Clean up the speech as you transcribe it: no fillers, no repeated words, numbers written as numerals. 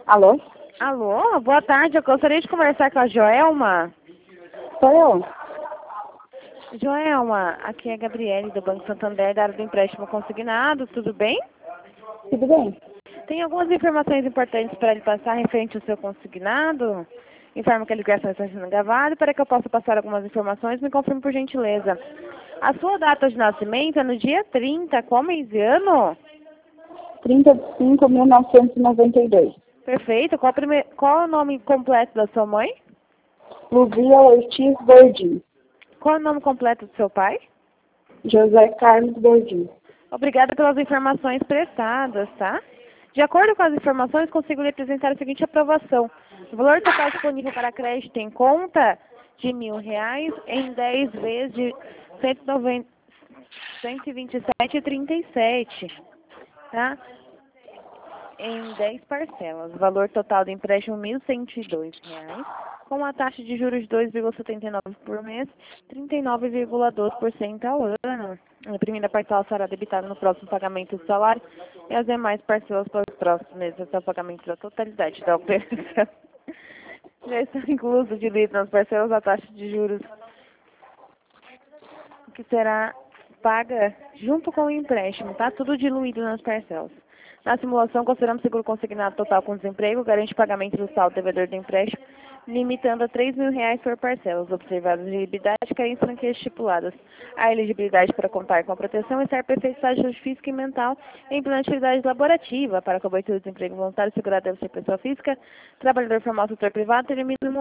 Alô? Alô, boa tarde. Eu gostaria de conversar com a Joelma. Sou eu. Joelma, aqui é a Gabriele do Banco Santander, da área do empréstimo consignado. Tudo bem? Tudo bem? Tem algumas informações importantes para lhe passar referente ao seu consignado. Informo que a ligação está sendo gravada. Para que eu possa passar algumas informações, me confirme por gentileza. A sua data de nascimento é no dia 30, qual mês e ano? 35.992. Perfeito. Qual é o nome completo da sua mãe? Luzia Ortiz Bordim. Qual é o nome completo do seu pai? José Carlos Bordim. Obrigada pelas informações prestadas, tá? De acordo com as informações, consigo lhe apresentar a seguinte aprovação. O valor total disponível para crédito em conta de R$ 1.000 em 10 vezes de 127,37, tá? Em 10 parcelas. O valor total do empréstimo R$ 1.102, com a taxa de juros de 2,79 por mês, 39,12% ao ano. A primeira parcela será debitada no próximo pagamento do salário e as demais parcelas para os próximos meses até o pagamento da totalidade da operação. Já estão inclusos de livre nas parcelas a taxa de juros que será paga junto com o empréstimo, tá? Tudo diluído nas parcelas. Na simulação, consideramos seguro consignado total com desemprego, garante pagamento do saldo devedor do empréstimo, limitando a R$ 3.000 por parcelas, observadas a elegibilidade e carência franquias estipuladas. A elegibilidade para contar com a proteção é estar perfeito estágio física e mental em plena atividade laborativa. Para a cobertura do desemprego voluntário, segurado deve ser pessoa física, trabalhador formal, setor privado, ter mínimo